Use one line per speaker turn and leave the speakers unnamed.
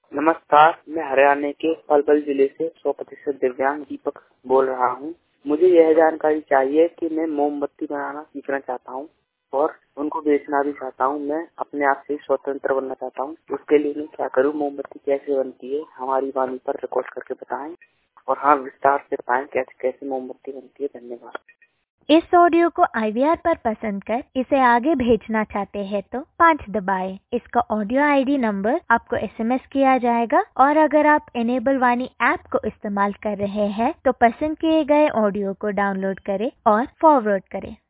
नमस्कार, मैं हरियाणा के पलवल जिले से 100% दिव्यांग दीपक बोल रहा हूँ। मुझे यह जानकारी चाहिए कि मैं मोमबत्ती बनाना सीखना चाहता हूँ और उनको बेचना भी चाहता हूँ। मैं अपने आप से स्वतंत्र बनना चाहता हूँ। उसके लिए मैं क्या करूँ? मोमबत्ती कैसे बनती है? हमारी वाणी पर रिकॉर्ड करके बताएं और हाँ, विस्तार से बताएं कैसे कैसे मोमबत्ती बनती है। धन्यवाद।
इस ऑडियो को IVR पर पसंद कर इसे आगे भेजना चाहते हैं तो 5 दबाएं। इसका ऑडियो ID नंबर आपको SMS किया जाएगा और अगर आप इनेबल वाणी ऐप को इस्तेमाल कर रहे हैं तो पसंद किए गए ऑडियो को डाउनलोड करें और फॉरवर्ड करें।